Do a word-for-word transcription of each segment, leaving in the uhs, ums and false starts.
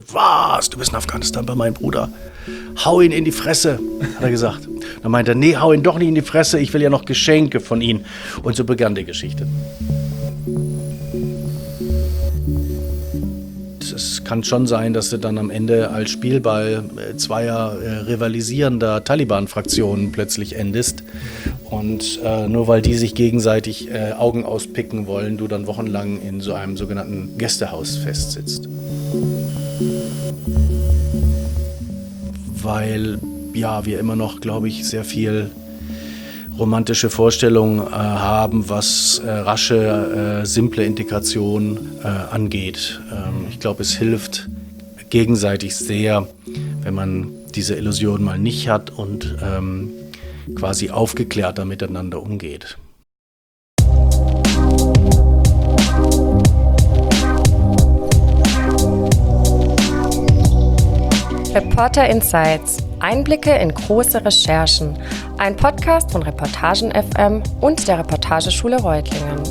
Was? Du bist in Afghanistan bei meinem Bruder? Hau ihn in die Fresse, hat er gesagt. Dann meinte er, nee, hau ihn doch nicht in die Fresse, ich will ja noch Geschenke von ihm. Und so begann die Geschichte. Es kann schon sein, dass du dann am Ende als Spielball zweier äh, rivalisierender Taliban-Fraktionen plötzlich endest. Und äh, nur weil die sich gegenseitig äh, Augen auspicken wollen, du dann wochenlang in so einem sogenannten Gästehaus festsitzt. Weil ja, wir immer noch, glaube ich, sehr viel romantische Vorstellungen äh, haben, was äh, rasche, äh, simple Integration äh, angeht. Ähm, ich glaube, es hilft gegenseitig sehr, wenn man diese Illusion mal nicht hat und ähm, quasi aufgeklärter miteinander umgeht. Reporter Insights. Einblicke in große Recherchen. Ein Podcast von Reportagen F M und der Reportageschule Reutlingen.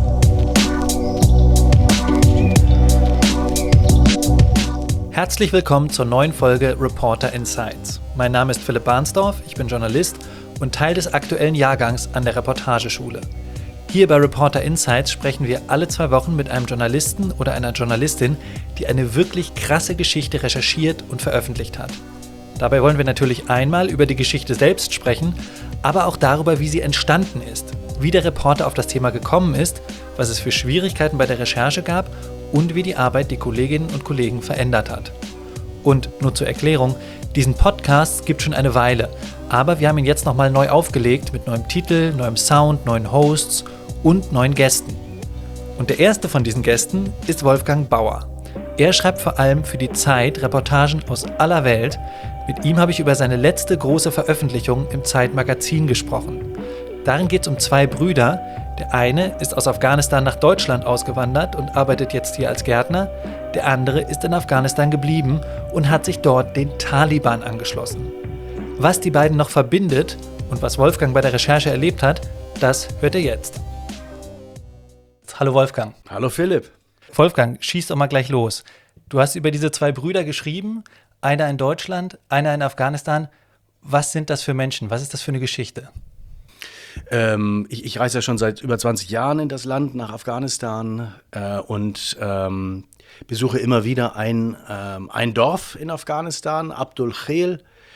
Herzlich willkommen zur neuen Folge Reporter Insights. Mein Name ist Philipp Barnsdorf, ich bin Journalist und Teil des aktuellen Jahrgangs an der Reportageschule. Hier bei Reporter Insights sprechen wir alle zwei Wochen mit einem Journalisten oder einer Journalistin, die eine wirklich krasse Geschichte recherchiert und veröffentlicht hat. Dabei wollen wir natürlich einmal über die Geschichte selbst sprechen, aber auch darüber, wie sie entstanden ist, wie der Reporter auf das Thema gekommen ist, was es für Schwierigkeiten bei der Recherche gab und wie die Arbeit die Kolleginnen und Kollegen verändert hat. Und nur zur Erklärung, diesen Podcast gibt es schon eine Weile, aber wir haben ihn jetzt nochmal neu aufgelegt mit neuem Titel, neuem Sound, neuen Hosts und neuen Gästen. Und der erste von diesen Gästen ist Wolfgang Bauer. Er schreibt vor allem für die Zeit Reportagen aus aller Welt. Mit ihm habe ich über seine letzte große Veröffentlichung im Zeit-Magazin gesprochen. Darin geht es um zwei Brüder. Der eine ist aus Afghanistan nach Deutschland ausgewandert und arbeitet jetzt hier als Gärtner. Der andere ist in Afghanistan geblieben und hat sich dort den Taliban angeschlossen. Was die beiden noch verbindet und was Wolfgang bei der Recherche erlebt hat, das hört ihr jetzt. Hallo Wolfgang. Hallo Philipp. Wolfgang, schieß doch mal gleich los. Du hast über diese zwei Brüder geschrieben, einer in Deutschland, einer in Afghanistan. Was sind das für Menschen? Was ist das für eine Geschichte? Ähm, ich, ich reise ja schon seit über zwanzig Jahren in das Land, nach Afghanistan äh, und ähm, besuche immer wieder ein, ähm, ein Dorf in Afghanistan, Abdul Khel,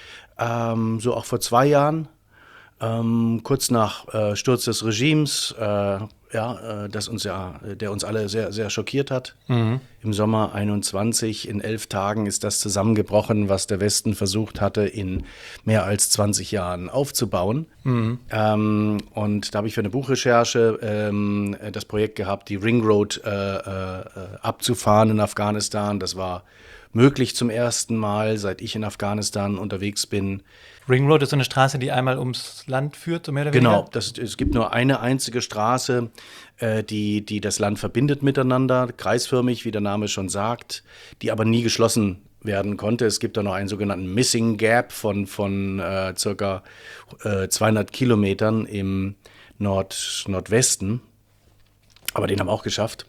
ähm, so auch vor zwei Jahren, ähm, kurz nach äh, Sturz des Regimes, äh, ja, äh, das uns ja, der uns alle sehr, sehr schockiert hat. Mhm. Im Sommer einundzwanzig, in elf Tagen ist das zusammengebrochen, was der Westen versucht hatte, in mehr als zwanzig Jahren aufzubauen. Mhm. Ähm, und da habe ich für eine Buchrecherche ähm, das Projekt gehabt, die Ring Road äh, äh, abzufahren in Afghanistan. Das war möglich zum ersten Mal, seit ich in Afghanistan unterwegs bin. Ring Road ist so eine Straße, die einmal ums Land führt, so mehr oder weniger? Genau, das, es gibt nur eine einzige Straße, äh, die, die das Land verbindet miteinander, kreisförmig, wie der Name schon sagt, die aber nie geschlossen werden konnte. Es gibt da noch einen sogenannten Missing Gap von, von äh, circa äh, zweihundert Kilometern im Nord, Nordwesten, aber den haben wir auch geschafft.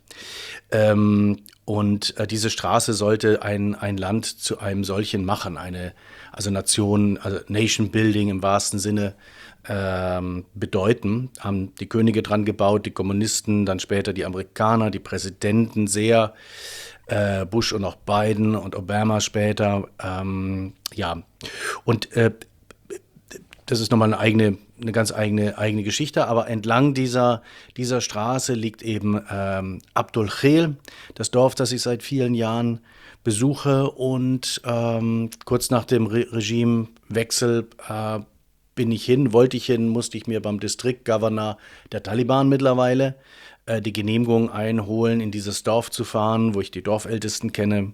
Ähm, und äh, diese Straße sollte ein, ein Land zu einem solchen machen, eine also Nation, also Nation Building im wahrsten Sinne ähm, bedeuten. Haben die Könige dran gebaut, die Kommunisten, dann später die Amerikaner, die Präsidenten sehr, äh, Bush und auch Biden und Obama später. Ähm, ja, und äh, das ist nochmal eine eigene, eine ganz eigene, eigene Geschichte, aber entlang dieser, dieser Straße liegt eben ähm, Abdul Khel, das Dorf, das ich seit vielen Jahren besuche, und ähm, kurz nach dem Re- Regimewechsel äh, bin ich hin, wollte ich hin, musste ich mir beim Distriktgouverneur der Taliban mittlerweile äh, die Genehmigung einholen, in dieses Dorf zu fahren, wo ich die Dorfältesten kenne.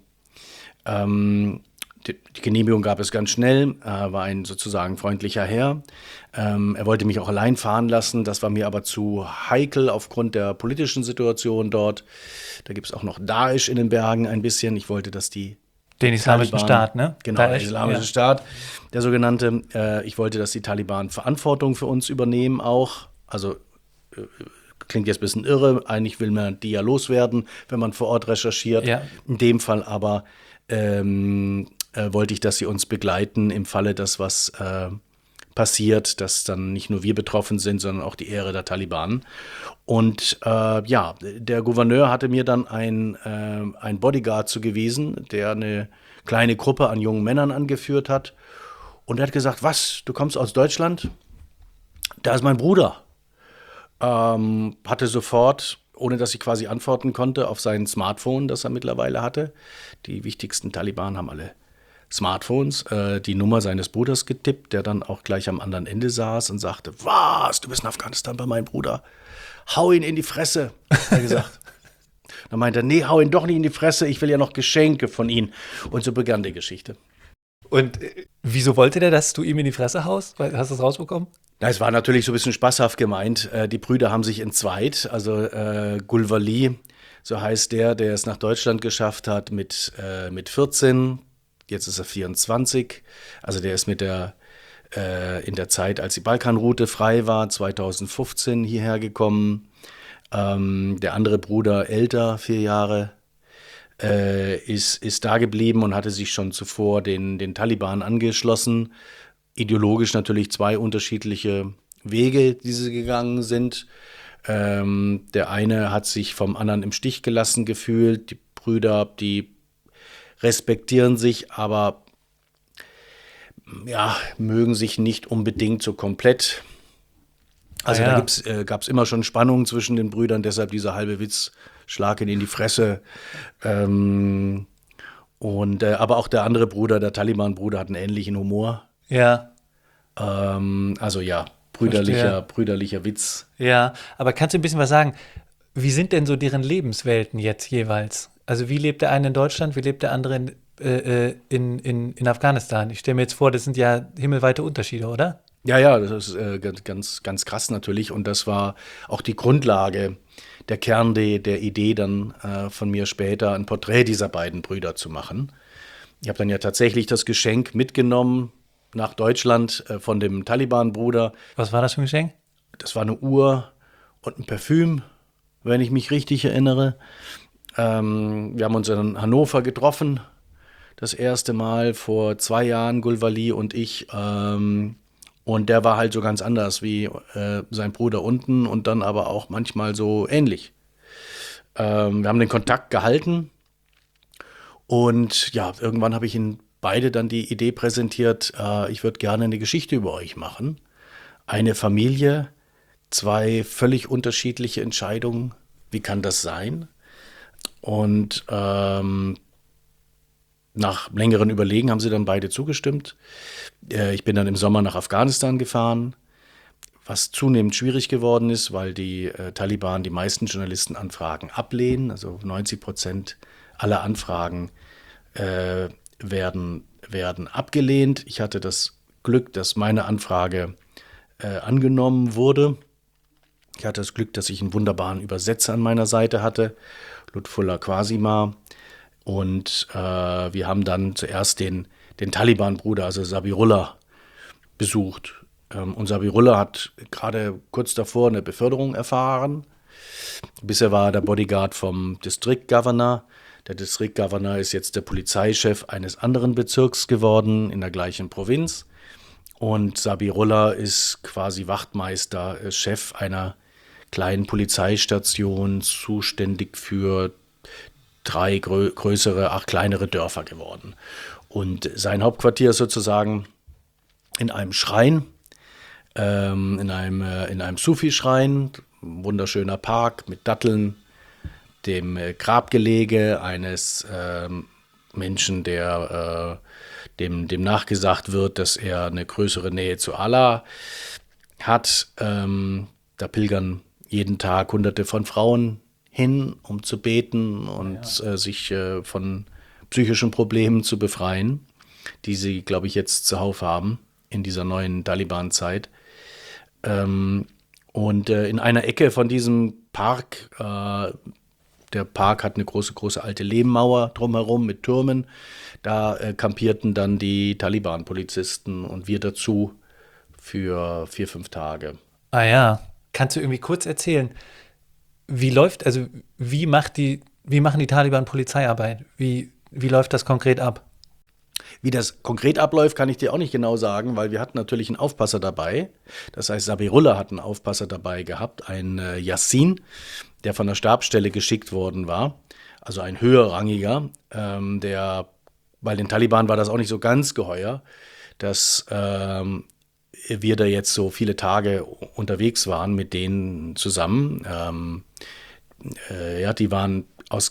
Ähm, die, die Genehmigung gab es ganz schnell, äh, war ein sozusagen freundlicher Herr. Ähm, er wollte mich auch allein fahren lassen, das war mir aber zu heikel aufgrund der politischen Situation dort. Da gibt es auch noch Daesh in den Bergen ein bisschen. Ich wollte, dass die Den Islamischen Taliban, Staat, ne? Genau, Daesh, der Islamische ja. Staat, der sogenannte. Äh, ich wollte, dass die Taliban Verantwortung für uns übernehmen auch. Also äh, klingt jetzt ein bisschen irre. Eigentlich will man die ja loswerden, wenn man vor Ort recherchiert. Ja. In dem Fall aber ähm, äh, wollte ich, dass sie uns begleiten im Falle, dass was äh, passiert, dass dann nicht nur wir betroffen sind, sondern auch die Ehre der Taliban. Und äh, ja, der Gouverneur hatte mir dann ein, äh, ein Bodyguard zugewiesen, der eine kleine Gruppe an jungen Männern angeführt hat. Und er hat gesagt, was, du kommst aus Deutschland? Da ist mein Bruder. Ähm, hatte sofort, ohne dass ich quasi antworten konnte, auf sein Smartphone, das er mittlerweile hatte. Die wichtigsten Taliban haben alle Smartphones, äh, die Nummer seines Bruders getippt, der dann auch gleich am anderen Ende saß und sagte, was, du bist in Afghanistan bei meinem Bruder? Hau ihn in die Fresse, hat er gesagt. Dann meinte er, nee, hau ihn doch nicht in die Fresse, ich will ja noch Geschenke von ihm. Und so begann die Geschichte. Und äh, wieso wollte der, dass du ihm in die Fresse haust? Hast du das rausbekommen? Na, es war natürlich so ein bisschen spaßhaft gemeint. Äh, die Brüder haben sich entzweit, also äh, Gulwali, so heißt der, der es nach Deutschland geschafft hat mit, äh, mit vierzehn. Jetzt ist er vierundzwanzig, also der ist mit der, äh, in der Zeit, als die Balkanroute frei war, zweitausendfünfzehn hierher gekommen. Ähm, der andere Bruder, älter, vier Jahre, äh, ist, ist da geblieben und hatte sich schon zuvor den, den Taliban angeschlossen. Ideologisch natürlich zwei unterschiedliche Wege, die sie gegangen sind. Ähm, der eine hat sich vom anderen im Stich gelassen gefühlt, die Brüder, die respektieren sich, aber ja, mögen sich nicht unbedingt so komplett. Also ah, ja. da äh, gab es immer schon Spannungen zwischen den Brüdern, deshalb dieser halbe Witz, schlag ihn in die Fresse. Ähm, und, äh, aber auch der andere Bruder, der Taliban-Bruder, hat einen ähnlichen Humor. Ja. Ähm, also ja, brüderlicher, brüderlicher Witz. Ja, aber kannst du ein bisschen was sagen? Wie sind denn so deren Lebenswelten jetzt jeweils? Also wie lebt der eine in Deutschland, wie lebt der andere in, äh, in, in, in Afghanistan? Ich stelle mir jetzt vor, das sind ja himmelweite Unterschiede, oder? Ja, ja, das ist äh, ganz, ganz krass natürlich. Und das war auch die Grundlage, der Kern de, der Idee dann äh, von mir später, ein Porträt dieser beiden Brüder zu machen. Ich habe dann ja tatsächlich das Geschenk mitgenommen nach Deutschland äh, von dem Taliban-Bruder. Was war das für ein Geschenk? Das war eine Uhr und ein Parfüm, wenn ich mich richtig erinnere. Ähm, wir haben uns in Hannover getroffen, das erste Mal vor zwei Jahren, Gulwali und ich. Ähm, und der war halt so ganz anders wie äh, sein Bruder unten und dann aber auch manchmal so ähnlich. Ähm, wir haben den Kontakt gehalten und ja, irgendwann habe ich ihnen beide dann die Idee präsentiert, äh, ich würde gerne eine Geschichte über euch machen. Eine Familie, zwei völlig unterschiedliche Entscheidungen. Wie kann das sein? Und ähm, nach längeren Überlegen haben sie dann beide zugestimmt. Äh, ich bin dann im Sommer nach Afghanistan gefahren, was zunehmend schwierig geworden ist, weil die äh, Taliban die meisten Journalistenanfragen ablehnen. Also neunzig Prozent aller Anfragen äh, werden, werden abgelehnt. Ich hatte das Glück, dass meine Anfrage äh, angenommen wurde. Ich hatte das Glück, dass ich einen wunderbaren Übersetzer an meiner Seite hatte, Lutfullah Quasima. Und äh, wir haben dann zuerst den, den Taliban-Bruder, also Zabihullah, besucht. Ähm, und Zabihullah hat gerade kurz davor eine Beförderung erfahren. Bisher war er der Bodyguard vom District Governor. Der District Governor ist jetzt der Polizeichef eines anderen Bezirks geworden in der gleichen Provinz. Und Zabihullah ist quasi Wachtmeister, äh, Chef einer kleinen Polizeistation, zuständig für drei grö- größere, acht kleinere Dörfer geworden. Und sein Hauptquartier ist sozusagen in einem Schrein, ähm, in einem, äh, in einem Sufi-Schrein, ein wunderschöner Park mit Datteln, dem äh, Grabgelege eines äh, Menschen, der äh, dem, dem nachgesagt wird, dass er eine größere Nähe zu Allah hat. Ähm, da pilgern jeden Tag Hunderte von Frauen hin, um zu beten und ja. äh, sich äh, von psychischen Problemen zu befreien, die sie, glaube ich, jetzt zuhauf haben in dieser neuen Taliban-Zeit. Ähm, und äh, in einer Ecke von diesem Park, äh, der Park hat eine große, große alte Lehmmauer drumherum mit Türmen, da äh, kampierten dann die Taliban-Polizisten und wir dazu für vier, fünf Tage. Ah ja, kannst du irgendwie kurz erzählen, wie läuft, also wie macht die, wie machen die Taliban Polizeiarbeit? Wie, Wie läuft das konkret ab? Wie das konkret abläuft, kann ich dir auch nicht genau sagen, weil wir hatten natürlich einen Aufpasser dabei. Das heißt, Sabihullah hat einen Aufpasser dabei gehabt, ein äh, Yassin, der von der Stabsstelle geschickt worden war, also ein höherrangiger, ähm, der bei den Taliban war das auch nicht so ganz geheuer, dass ähm, wir da jetzt so viele Tage unterwegs waren mit denen zusammen. Ähm, äh, ja, die waren aus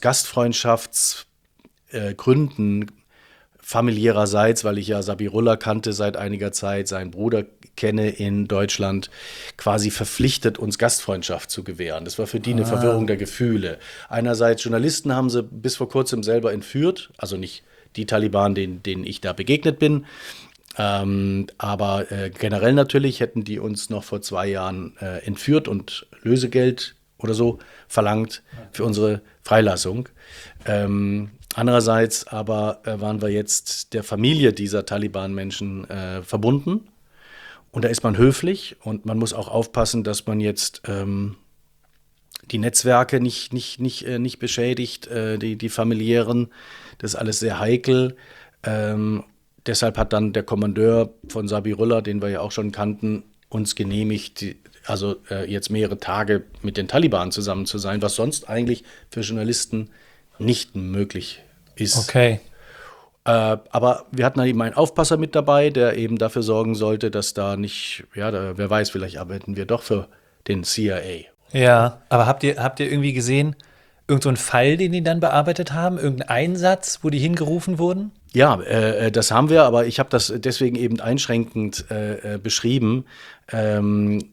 Gastfreundschaftsgründen, äh, familiärerseits, weil ich ja Sabihullah kannte seit einiger Zeit, seinen Bruder kenne in Deutschland, quasi verpflichtet, uns Gastfreundschaft zu gewähren. Das war für die eine ah. Verwirrung der Gefühle. Einerseits Journalisten haben sie bis vor kurzem selber entführt, also nicht die Taliban, denen, denen ich da begegnet bin, ähm, aber äh, generell natürlich hätten die uns noch vor zwei Jahren äh, entführt und Lösegeld oder so verlangt für unsere Freilassung. Ähm, Andererseits aber äh, waren wir jetzt der Familie dieser Taliban-Menschen äh, verbunden. Und da ist man höflich und man muss auch aufpassen, dass man jetzt ähm, die Netzwerke nicht, nicht, nicht, äh, nicht beschädigt, äh, die, die familiären. Das ist alles sehr heikel. Ähm, deshalb hat dann der Kommandeur von Sabihullah, den wir ja auch schon kannten, uns genehmigt, die, also äh, jetzt mehrere Tage mit den Taliban zusammen zu sein, was sonst eigentlich für Journalisten nicht möglich ist. Okay. Äh, aber wir hatten dann eben einen Aufpasser mit dabei, der eben dafür sorgen sollte, dass da nicht, ja, da, wer weiß, vielleicht arbeiten wir doch für den C I A. Ja, aber habt ihr, habt ihr irgendwie gesehen, irgend so einen Fall, den die dann bearbeitet haben? Irgendeinen Einsatz, wo die hingerufen wurden? Ja, äh, das haben wir, aber ich habe das deswegen eben einschränkend äh, beschrieben, ähm,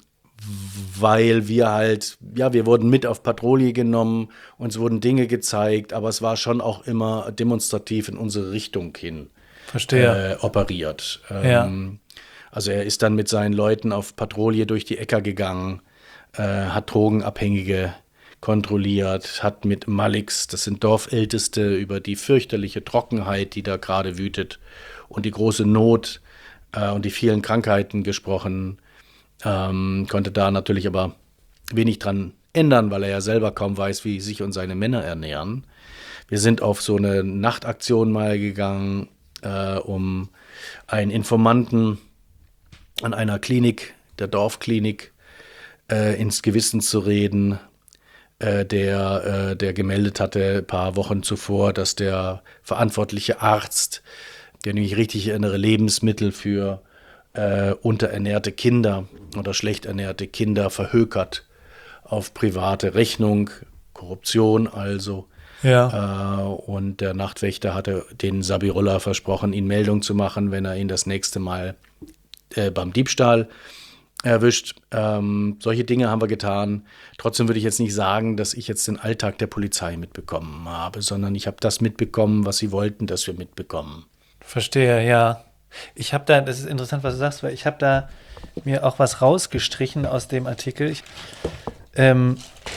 weil wir halt, ja, wir wurden mit auf Patrouille genommen, uns wurden Dinge gezeigt, aber es war schon auch immer demonstrativ in unsere Richtung hin Verstehe. Äh, operiert. Ähm, ja. Also er ist dann mit seinen Leuten auf Patrouille durch die Äcker gegangen, äh, hat Drogenabhängige kontrolliert, hat mit Maliks, das sind Dorfälteste, über die fürchterliche Trockenheit, die da gerade wütet und die große Not äh, und die vielen Krankheiten gesprochen. Ähm, konnte da natürlich aber wenig dran ändern, weil er ja selber kaum weiß, wie sich und seine Männer ernähren. Wir sind auf so eine Nachtaktion mal gegangen, äh, um einen Informanten an einer Klinik, der Dorfklinik, äh, ins Gewissen zu reden, äh, der, äh, der gemeldet hatte ein paar Wochen zuvor, dass der verantwortliche Arzt, der nämlich richtig erinnere, Lebensmittel für Äh, unterernährte Kinder oder schlecht ernährte Kinder verhökert auf private Rechnung, Korruption also. Ja. Äh, und der Nachtwächter hatte den Sabihullah versprochen, ihn Meldung zu machen, wenn er ihn das nächste Mal äh, beim Diebstahl erwischt. Ähm, solche Dinge haben wir getan. Trotzdem würde ich jetzt nicht sagen, dass ich jetzt den Alltag der Polizei mitbekommen habe, sondern ich habe das mitbekommen, was sie wollten, dass wir mitbekommen. Verstehe, ja. Ich habe da, das ist interessant, was du sagst, weil ich habe da mir auch was rausgestrichen aus dem Artikel. Ich, ähm,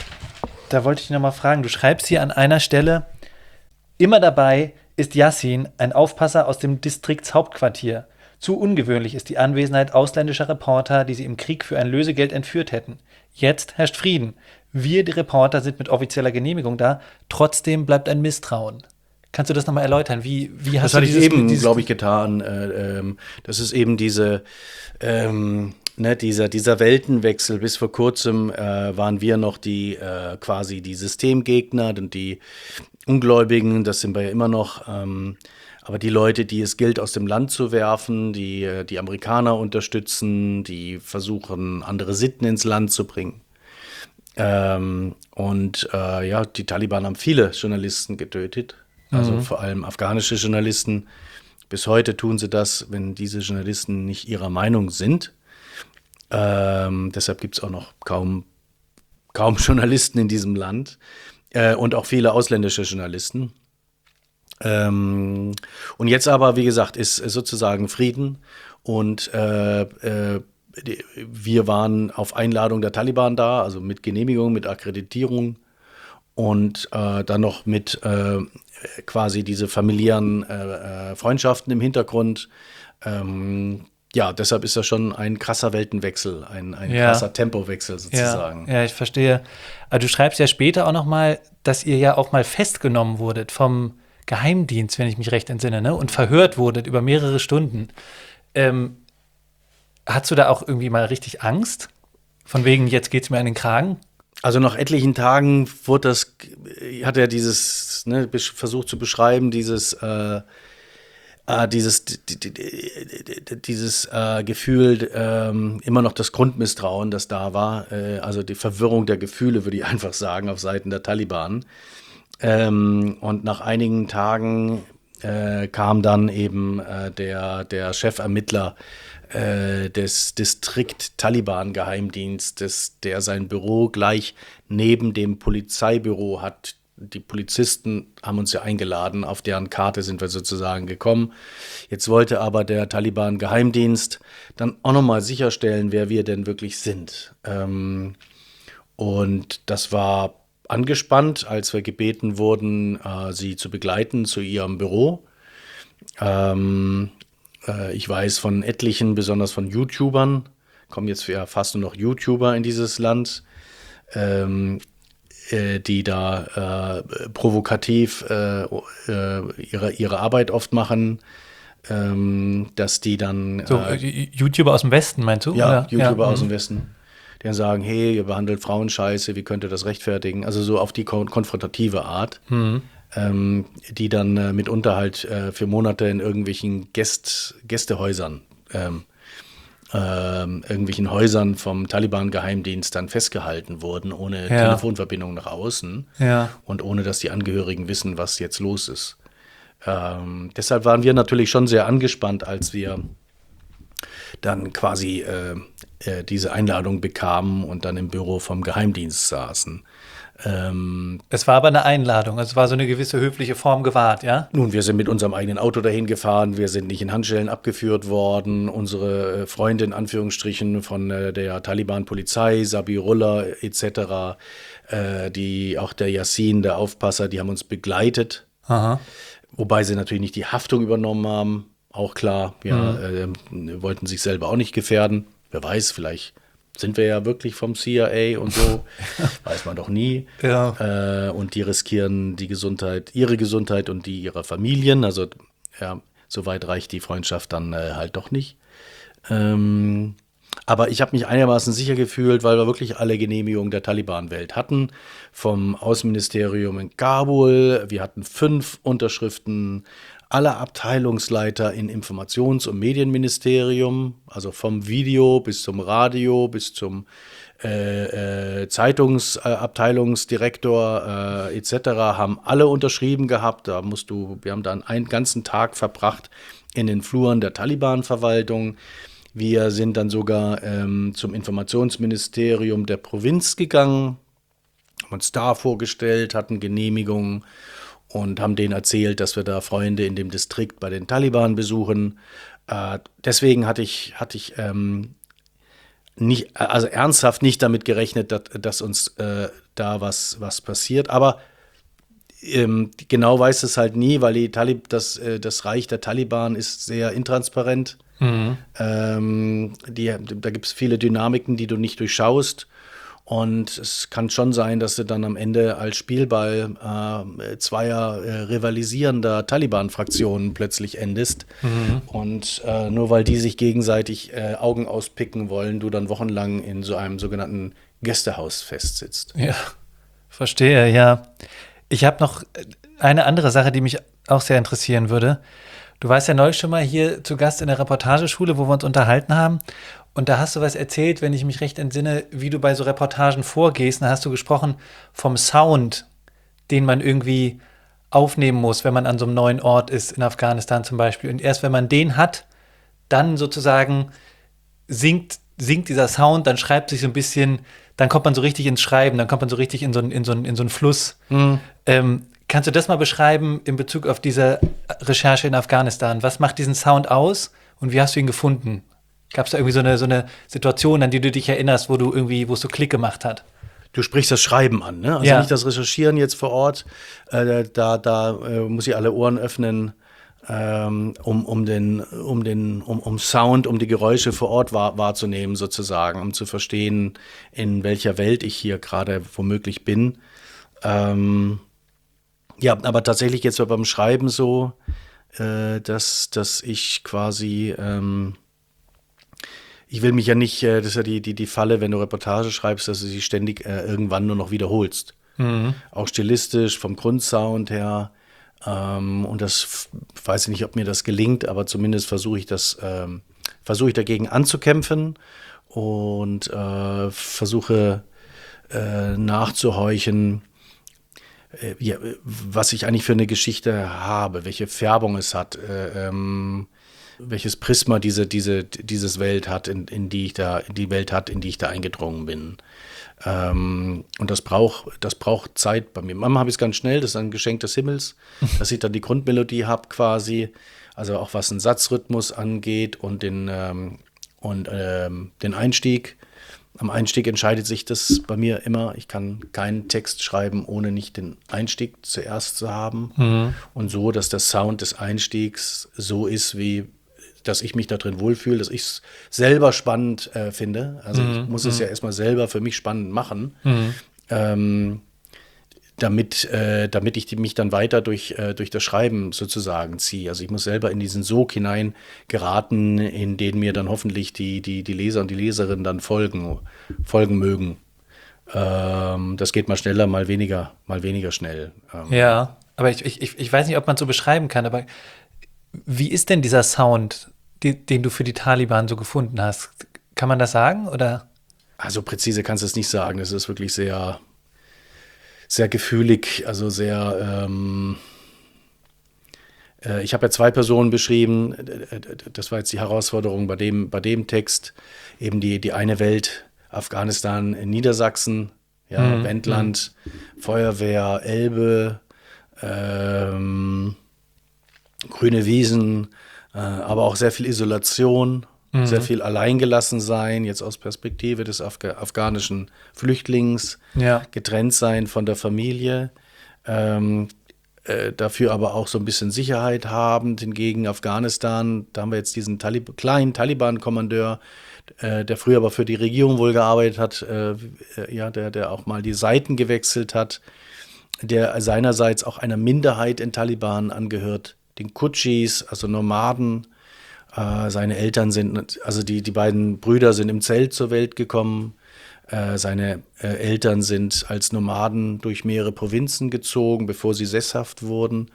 da wollte ich noch mal fragen, du schreibst hier an einer Stelle, immer dabei ist Yassin, ein Aufpasser aus dem Distriktshauptquartier. Zu ungewöhnlich ist die Anwesenheit ausländischer Reporter, die sie im Krieg für ein Lösegeld entführt hätten. Jetzt herrscht Frieden. Wir, die Reporter, sind mit offizieller Genehmigung da. Trotzdem bleibt ein Misstrauen. Kannst du das nochmal erläutern? Wie, wie hast das du dieses, dieses, eben, dieses, glaube ich, getan. Äh, ähm, das ist eben diese, ähm, ne, dieser, dieser Weltenwechsel. Bis vor kurzem äh, waren wir noch die äh, quasi die Systemgegner und die Ungläubigen. Das sind wir ja immer noch. Ähm, aber die Leute, die es gilt, aus dem Land zu werfen, die die Amerikaner unterstützen, die versuchen, andere Sitten ins Land zu bringen. Ähm, und äh, ja, die Taliban haben viele Journalisten getötet. Also vor allem afghanische Journalisten. Bis heute tun sie das, wenn diese Journalisten nicht ihrer Meinung sind. Ähm, deshalb gibt es auch noch kaum, kaum Journalisten in diesem Land äh, und auch viele ausländische Journalisten. Ähm, und jetzt aber, wie gesagt, ist sozusagen Frieden. Und äh, äh, die, wir waren auf Einladung der Taliban da, also mit Genehmigung, mit Akkreditierung. Und äh, dann noch mit äh, quasi diese familiären äh, äh, Freundschaften im Hintergrund. Ähm, ja, deshalb ist das schon ein krasser Weltenwechsel, ein, ein ja. krasser Tempowechsel sozusagen. Ja, ja, ich verstehe. Aber du schreibst ja später auch noch mal, dass ihr ja auch mal festgenommen wurdet vom Geheimdienst, wenn ich mich recht entsinne, ne? Und verhört wurdet über mehrere Stunden. Ähm, hattest du da auch irgendwie mal richtig Angst? Von wegen, jetzt geht's mir an den Kragen? Also nach etlichen Tagen wurde das, hat er dieses, ne, versucht zu beschreiben, dieses, äh, äh, dieses, dieses äh, Gefühl, äh, immer noch das Grundmisstrauen, das da war, äh, also die Verwirrung der Gefühle, würde ich einfach sagen, auf Seiten der Taliban. Ähm, und nach einigen Tagen äh, kam dann eben äh, der, der Chefermittler äh, des Distrikt-Taliban-Geheimdienstes, der sein Büro gleich neben dem Polizeibüro hat. Die Polizisten haben uns ja eingeladen, auf deren Karte sind wir sozusagen gekommen. Jetzt wollte aber der Taliban-Geheimdienst dann auch nochmal sicherstellen, wer wir denn wirklich sind. Ähm, und das war angespannt, als wir gebeten wurden, äh, sie zu begleiten zu ihrem Büro. Ähm, äh, ich weiß von etlichen, besonders von YouTubern, kommen jetzt ja fast nur noch YouTuber in dieses Land, ähm, äh, die da äh, provokativ äh, äh, ihre, ihre Arbeit oft machen, ähm, dass die dann... So, äh, YouTuber aus dem Westen, meinst du? Ja, oder? YouTuber ja. aus dem Westen. Die dann sagen, hey, ihr behandelt Frauen scheiße, wie könnt ihr das rechtfertigen? Also so auf die kon- konfrontative Art, Mhm. ähm, die dann äh, mitunter halt äh, für Monate in irgendwelchen Gäst- Gästehäusern, ähm, ähm, irgendwelchen Häusern vom Taliban-Geheimdienst dann festgehalten wurden, ohne Ja. Telefonverbindung nach außen Ja. und ohne, dass die Angehörigen wissen, was jetzt los ist. Ähm, deshalb waren wir natürlich schon sehr angespannt, als wir dann quasi äh, äh, diese Einladung bekamen und dann im Büro vom Geheimdienst saßen. Ähm, Es war aber eine Einladung, also es war so eine gewisse höfliche Form gewahrt, ja? nun, wir sind mit unserem eigenen Auto dahin gefahren, wir sind nicht in Handschellen abgeführt worden. Unsere äh, Freunde in Anführungsstrichen von äh, der Taliban-Polizei, Sabirullah et cetera, äh, die, auch der Yassin, der Aufpasser, die haben uns begleitet. Aha. Wobei sie natürlich nicht die Haftung übernommen haben, auch klar. Ja, äh, wollten sich selber auch nicht gefährden. Wer weiß, vielleicht sind wir ja wirklich vom C I A und so. Weiß man doch nie. Ja. Äh, und die riskieren die Gesundheit, ihre Gesundheit und die ihrer Familien. Also ja, so weit reicht die Freundschaft dann äh, halt doch nicht. Ähm, aber ich habe mich einigermaßen sicher gefühlt, weil wir wirklich alle Genehmigungen der Taliban-Welt hatten. Vom Außenministerium in Kabul. Wir hatten fünf Unterschriften aller Abteilungsleiter im Informations- und Medienministerium, also vom Video bis zum Radio, bis zum äh, äh, Zeitungsabteilungsdirektor äh, et cetera, haben alle unterschrieben gehabt. Da musst du, wir haben dann einen ganzen Tag verbracht in den Fluren der Taliban-Verwaltung. Wir sind dann sogar ähm, zum Informationsministerium der Provinz gegangen, haben uns da vorgestellt, hatten Genehmigungen und haben denen erzählt, dass wir da Freunde in dem Distrikt bei den Taliban besuchen. Äh, deswegen hatte ich, hatte ich ähm, nicht, also ernsthaft nicht damit gerechnet, dass, dass uns äh, da was, was passiert. Aber ähm, genau weiß es halt nie, weil die Talib, das, äh, das Reich der Taliban ist sehr intransparent. Mhm. Ähm, die, da gibt es viele Dynamiken, die du nicht durchschaust. Und es kann schon sein, dass du dann am Ende als Spielball äh, zweier äh, rivalisierender Taliban-Fraktionen plötzlich endest. Mhm. Und äh, nur weil die sich gegenseitig äh, Augen auspicken wollen, du dann wochenlang in so einem sogenannten Gästehaus festsitzt. Ja, verstehe, ja. Ich habe noch eine andere Sache, die mich auch sehr interessieren würde. Du warst ja neulich schon mal hier zu Gast in der Reportageschule, wo wir uns unterhalten haben. Und da hast du was erzählt, wenn ich mich recht entsinne, wie du bei so Reportagen vorgehst. Da hast du gesprochen vom Sound, den man irgendwie aufnehmen muss, wenn man an so einem neuen Ort ist, in Afghanistan zum Beispiel. Und erst wenn man den hat, dann sozusagen singt, singt dieser Sound, dann schreibt sich so ein bisschen, dann kommt man so richtig ins Schreiben, dann kommt man so richtig in so einen, in so einen, in so einen Fluss. Mhm. Ähm, kannst du das mal beschreiben in Bezug auf diese Recherche in Afghanistan? Was macht diesen Sound aus und wie hast du ihn gefunden? Gab es da irgendwie so eine, so eine Situation, an die du dich erinnerst, wo du irgendwie, wo es so Klick gemacht hat? Du sprichst das Schreiben an, ne? Also ja. Nicht das Recherchieren jetzt vor Ort. Äh, da da äh, muss ich alle Ohren öffnen, ähm, um, um, den, um, den, um, um Sound, um die Geräusche vor Ort wahr, wahrzunehmen sozusagen, um zu verstehen, in welcher Welt ich hier gerade womöglich bin. Ähm, Ja, aber tatsächlich jetzt beim Schreiben so, äh, dass, dass ich quasi, ähm, ich will mich ja nicht, äh, das ist ja die, die, die Falle, wenn du Reportage schreibst, dass du sie ständig äh, irgendwann nur noch wiederholst. Mhm. Auch stilistisch, vom Grundsound her. Ähm, und das f- weiß ich nicht, ob mir das gelingt, aber zumindest versuche ich das, ähm, versuche ich dagegen anzukämpfen und äh, versuche äh, nachzuhorchen, äh, ja, was ich eigentlich für eine Geschichte habe, welche Färbung es hat, äh, ähm, welches Prisma diese, diese, dieses Welt hat, in, in die ich da, die Welt hat, in die ich da eingedrungen bin. Ähm, und das braucht, das braucht Zeit bei mir. Manchmal habe ich es ganz schnell, das ist ein Geschenk des Himmels, dass ich dann die Grundmelodie habe quasi, also auch was den Satzrhythmus angeht und den, ähm, und, ähm, den Einstieg. Am Einstieg entscheidet sich das bei mir immer. Ich kann keinen Text schreiben, ohne nicht den Einstieg zuerst zu haben. Mhm. Und so, dass der Sound des Einstiegs so ist, wie dass ich mich da drin wohlfühle, dass ich es selber spannend äh, finde. Also mhm. ich muss es ja erstmal selber für mich spannend machen, mhm. ähm, damit, äh, damit ich die, mich dann weiter durch, äh, durch das Schreiben sozusagen ziehe. Also ich muss selber in diesen Sog hinein geraten, in den mir dann hoffentlich die, die, die Leser und die Leserinnen dann folgen, folgen mögen. Ähm, das geht mal schneller, mal weniger, mal weniger schnell. Ähm, ja, aber ich, ich, ich weiß nicht, ob man es so beschreiben kann, aber wie ist denn dieser Sound, die, den du für die Taliban so gefunden hast? Kann man das sagen, oder? Also präzise kannst du es nicht sagen. Das ist wirklich sehr, sehr gefühlig, also sehr, ähm, äh, ich habe ja zwei Personen beschrieben. Das war jetzt die Herausforderung bei dem, bei dem Text. Eben die, die eine Welt, Afghanistan, Niedersachsen, ja, mhm. Wendland, mhm. Feuerwehr, Elbe, ähm, grüne Wiesen, äh, aber auch sehr viel Isolation, mhm. sehr viel alleingelassen sein, jetzt aus Perspektive des Afga- afghanischen Flüchtlings, ja. getrennt sein von der Familie, ähm, äh, dafür aber auch so ein bisschen Sicherheit haben. Hingegen Afghanistan, da haben wir jetzt diesen Talib- kleinen Taliban-Kommandeur, äh, der früher aber für die Regierung wohl gearbeitet hat, äh, ja, der, der auch mal die Seiten gewechselt hat, der seinerseits auch einer Minderheit in Taliban angehört, den Kutschis, also Nomaden. Äh, seine Eltern sind, also die, die beiden Brüder sind im Zelt zur Welt gekommen. Äh, seine äh, Eltern sind als Nomaden durch mehrere Provinzen gezogen, bevor sie sesshaft wurden.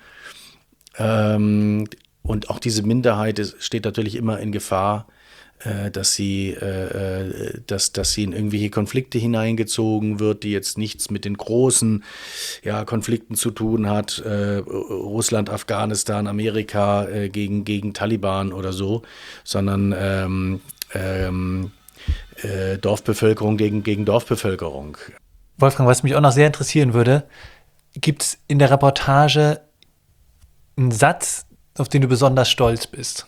Ähm, und auch diese Minderheit ist, steht natürlich immer in Gefahr, äh, dass sie, äh, dass, dass sie in irgendwelche Konflikte hineingezogen wird, die jetzt nichts mit den großen ja, Konflikten zu tun hat, äh, Russland, Afghanistan, Amerika äh, gegen, gegen Taliban oder so, sondern ähm, ähm, äh, Dorfbevölkerung gegen, gegen Dorfbevölkerung. Wolfgang, was mich auch noch sehr interessieren würde, gibt es in der Reportage einen Satz, auf den du besonders stolz bist?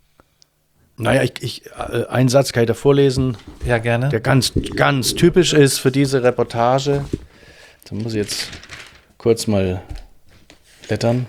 Naja, ich, ich, äh, einen Satz kann ich da vorlesen. Ja, gerne. Der ganz, ganz typisch ist für diese Reportage. Da muss ich jetzt kurz mal blättern.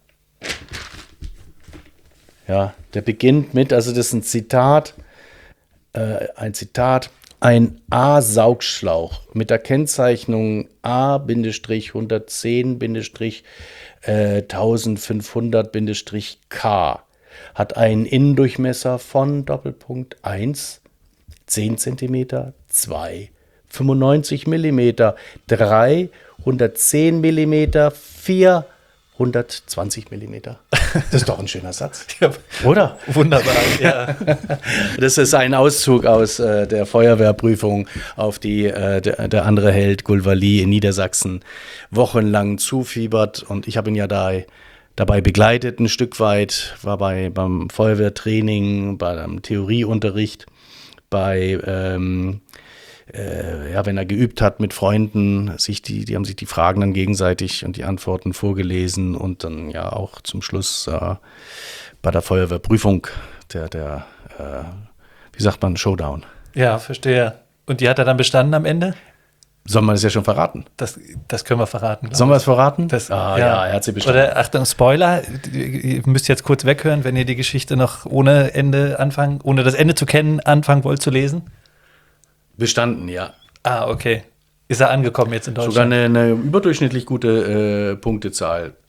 Ja, der beginnt mit, also das ist ein Zitat, äh, ein Zitat, ein A-Saugschlauch mit der Kennzeichnung A hundertzehn eintausendfünfhundert K hat einen Innendurchmesser von Doppelpunkt eins, zehn Zentimeter, zwei, fünfundneunzig Millimeter, drei, hundertzehn Millimeter, vier, hundertzwanzig Millimeter. Das ist doch ein schöner Satz. Ja, oder? Wunderbar, ja. Das ist ein Auszug aus äh, der Feuerwehrprüfung, auf die äh, der, der andere Held Gulwali in Niedersachsen wochenlang zufiebert. Und ich habe ihn ja da dabei begleitet ein Stück weit, war bei, beim Feuerwehrtraining, beim Theorieunterricht, bei, ähm, äh, ja, wenn er geübt hat mit Freunden, sich die, die haben sich die Fragen dann gegenseitig und die Antworten vorgelesen und dann ja auch zum Schluss äh, bei der Feuerwehrprüfung der, der äh, wie sagt man, Showdown. Ja, verstehe. Und die hat er dann bestanden am Ende? Soll man das ja schon verraten? Das, das können wir verraten. Sollen wir es verraten? Das, ah, ja. ja, er hat sie bestanden. Oder, Achtung, Spoiler, ihr müsst jetzt kurz weghören, wenn ihr die Geschichte noch ohne Ende anfangen, ohne das Ende zu kennen, anfangen wollt zu lesen. Bestanden, ja. Ah, okay. Ist er angekommen jetzt in Deutschland? Sogar eine, eine überdurchschnittlich gute äh, Punktezahl.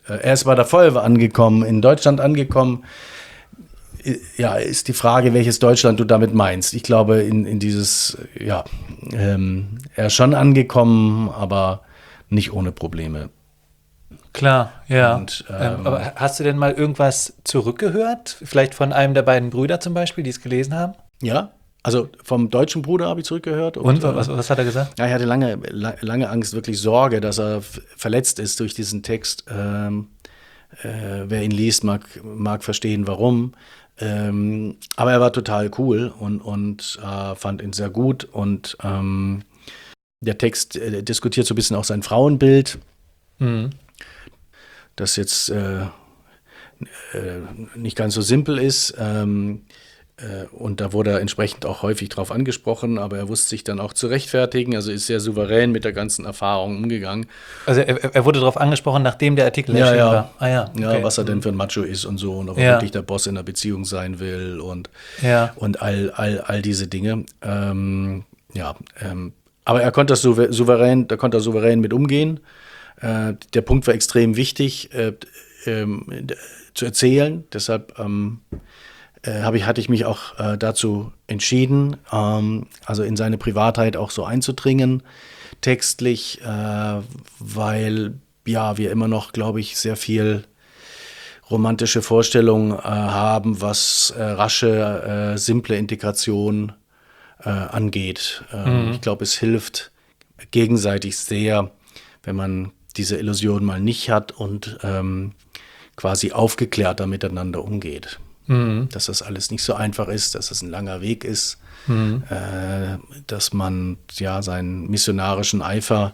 äh, er ist bei der Feuerwehr angekommen, in Deutschland angekommen. Ja, ist die Frage, welches Deutschland du damit meinst. Ich glaube, in, in dieses, ja, ähm, er ist schon angekommen, aber nicht ohne Probleme. Klar, ja. Und, ähm, ähm, aber hast du denn mal irgendwas zurückgehört? Vielleicht von einem der beiden Brüder zum Beispiel, die es gelesen haben? Ja, also vom deutschen Bruder habe ich zurückgehört. Und, und was, was hat er gesagt? Ja, ich hatte lange, lange Angst, wirklich Sorge, dass er verletzt ist durch diesen Text. Ähm, äh, wer ihn liest, mag, mag verstehen, warum. Ähm, aber er war total cool und, und äh, fand ihn sehr gut. Und ähm, der Text äh, diskutiert so ein bisschen auch sein Frauenbild, Mhm. das jetzt äh, äh, nicht ganz so simpel ist. Ähm, äh, und da wurde er entsprechend auch häufig drauf angesprochen, aber er wusste sich dann auch zu rechtfertigen, also ist sehr souverän mit der ganzen Erfahrung umgegangen. Also er, er wurde darauf angesprochen, nachdem der Artikel Ja, erschienen ja. war. Ah ja, okay. Ja, was er denn für ein Macho ist und so und ob er Ja. wirklich der Boss in der Beziehung sein will und, Ja. und all, all, all diese Dinge. Ähm, ja, ähm, aber er konnte das souver- souverän, da konnte er souverän mit umgehen. Äh, der Punkt war extrem wichtig äh, ähm, d- zu erzählen, deshalb ähm, äh, hab ich, hatte ich mich auch äh, dazu entschieden, ähm, also in seine Privatheit auch so einzudringen, textlich, äh, weil ja wir immer noch, glaube ich, sehr viel romantische Vorstellungen äh, haben, was äh, rasche, äh, simple Integration äh, angeht. Ähm, Ich glaube, es hilft gegenseitig sehr, wenn man diese Illusion mal nicht hat und ähm, quasi aufgeklärter miteinander umgeht. Dass das alles nicht so einfach ist, dass es ein langer Weg ist, äh, dass man ja seinen missionarischen Eifer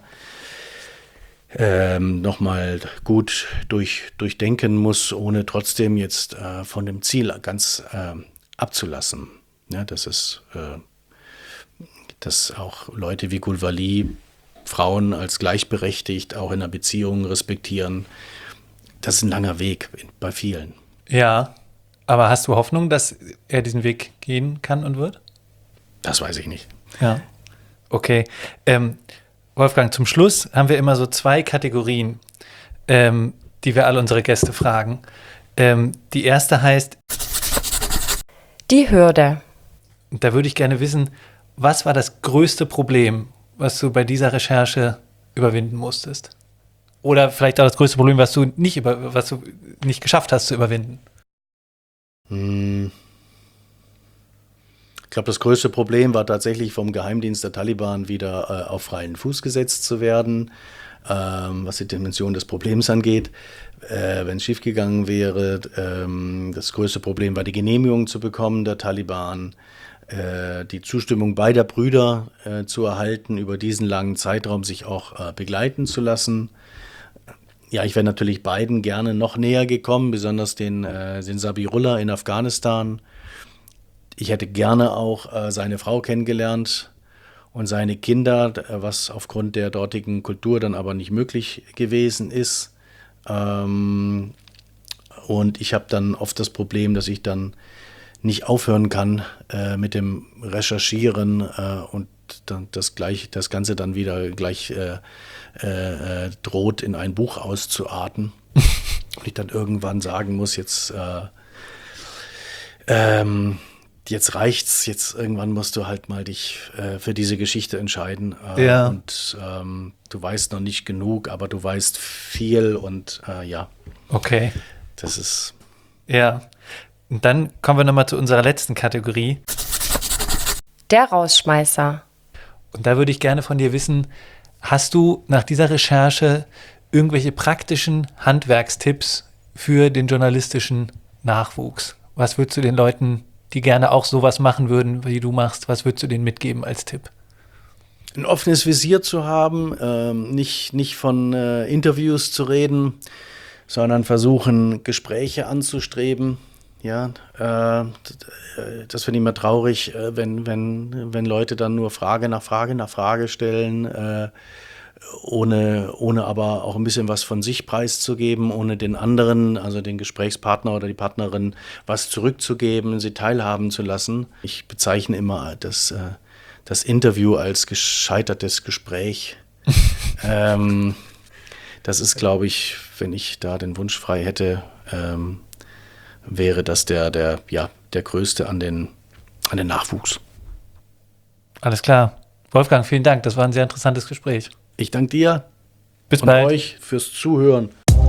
ähm, nochmal gut durch, durchdenken muss, ohne trotzdem jetzt äh, von dem Ziel ganz äh, abzulassen. Ja, dass es, äh, dass auch Leute wie Gulwali Frauen als gleichberechtigt auch in einer Beziehung respektieren. Das ist ein langer Weg bei vielen. Ja, aber hast du Hoffnung, dass er diesen Weg gehen kann und wird? Das weiß ich nicht. Ja. Okay. Ähm, Wolfgang, zum Schluss haben wir immer so zwei Kategorien, ähm, die wir alle unsere Gäste fragen. Ähm, die erste heißt, Die Hürde. da würde ich gerne wissen, was war das größte Problem, was du bei dieser Recherche überwinden musstest? Oder vielleicht auch das größte Problem, was du nicht über, was du nicht geschafft hast zu überwinden? Hm. Ich glaube, das größte Problem war tatsächlich vom Geheimdienst der Taliban wieder äh, auf freien Fuß gesetzt zu werden, ähm, was die Dimension des Problems angeht. Äh, wenn es schiefgegangen wäre, ähm, das größte Problem war, die Genehmigung zu bekommen der Taliban, äh, die Zustimmung beider Brüder äh, zu erhalten, über diesen langen Zeitraum sich auch äh, begleiten zu lassen. Ja, ich wäre natürlich beiden gerne noch näher gekommen, besonders den, äh, den Zabihullah in Afghanistan. Ich hätte gerne auch äh, seine Frau kennengelernt und seine Kinder, äh, was aufgrund der dortigen Kultur dann aber nicht möglich gewesen ist. Ähm, und ich habe dann oft das Problem, dass ich dann nicht aufhören kann äh, mit dem Recherchieren äh, und dann das, gleich, das Ganze dann wieder gleich äh, äh, droht, in ein Buch auszuarten. Und ich dann irgendwann sagen muss, jetzt äh, ähm, jetzt reicht's, jetzt irgendwann musst du halt mal dich äh, für diese Geschichte entscheiden. Äh, Ja. Und ähm, du weißt noch nicht genug, aber du weißt viel und äh, ja, Okay. das ist. Ja. Und dann kommen wir nochmal zu unserer letzten Kategorie. Der Rausschmeißer. Und da würde ich gerne von dir wissen, hast du nach dieser Recherche irgendwelche praktischen Handwerkstipps für den journalistischen Nachwuchs? Was würdest du den Leuten, die gerne auch sowas machen würden, wie du machst, was würdest du denen mitgeben als Tipp? Ein offenes Visier zu haben, ähm, nicht, nicht von äh, Interviews zu reden, sondern versuchen, Gespräche anzustreben. Ja, äh, das finde ich immer traurig, äh, wenn, wenn, wenn Leute dann nur Frage nach Frage nach Frage stellen, äh, ohne, ohne aber auch ein bisschen was von sich preiszugeben, ohne den anderen, also den Gesprächspartner oder die Partnerin, was zurückzugeben, sie teilhaben zu lassen. Ich bezeichne immer das, äh, das Interview als gescheitertes Gespräch. ähm, Das ist, glaube ich, wenn ich da den Wunsch frei hätte, ähm, wäre das der, der, ja, der größte an den, an den Nachwuchs. Alles klar. Wolfgang, vielen Dank. Das war ein sehr interessantes Gespräch. Ich danke dir. Bis und bald. euch fürs Zuhören.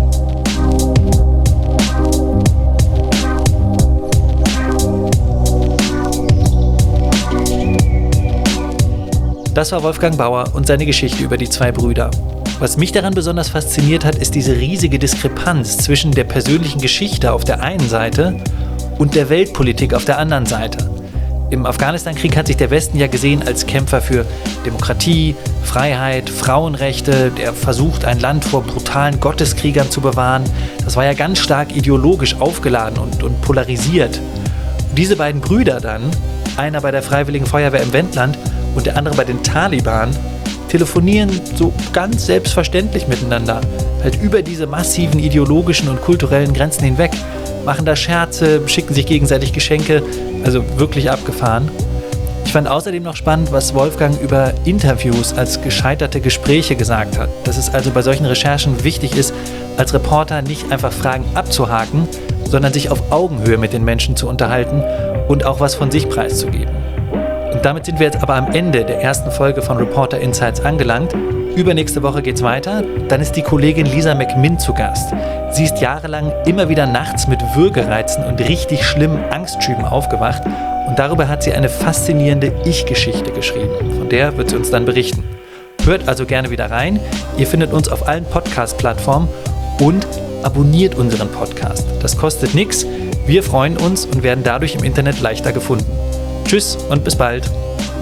Das war Wolfgang Bauer und seine Geschichte über die zwei Brüder. Was mich daran besonders fasziniert hat, ist diese riesige Diskrepanz zwischen der persönlichen Geschichte auf der einen Seite und der Weltpolitik auf der anderen Seite. Im Afghanistan-Krieg hat sich der Westen ja gesehen als Kämpfer für Demokratie, Freiheit, Frauenrechte, der versucht, ein Land vor brutalen Gotteskriegern zu bewahren. Das war ja ganz stark ideologisch aufgeladen und, und polarisiert. Und diese beiden Brüder dann, einer bei der Freiwilligen Feuerwehr im Wendland und der andere bei den Taliban, telefonieren so ganz selbstverständlich miteinander, halt über diese massiven ideologischen und kulturellen Grenzen hinweg, machen da Scherze, schicken sich gegenseitig Geschenke, also wirklich abgefahren. Ich fand außerdem noch spannend, was Wolfgang über Interviews als gescheiterte Gespräche gesagt hat, dass es also bei solchen Recherchen wichtig ist, als Reporter nicht einfach Fragen abzuhaken, sondern sich auf Augenhöhe mit den Menschen zu unterhalten und auch was von sich preiszugeben. Und damit sind wir jetzt aber am Ende der ersten Folge von Reporter Insights angelangt. Übernächste Woche geht's weiter. Dann ist die Kollegin Lisa McMinn zu Gast. Sie ist jahrelang immer wieder nachts mit Würgereizen und richtig schlimmen Angstschüben aufgewacht. Und darüber hat sie eine faszinierende Ich-Geschichte geschrieben. Von der wird sie uns dann berichten. Hört also gerne wieder rein. Ihr findet uns auf allen Podcast-Plattformen und abonniert unseren Podcast. Das kostet nichts. Wir freuen uns und werden dadurch im Internet leichter gefunden. Tschüss und bis bald.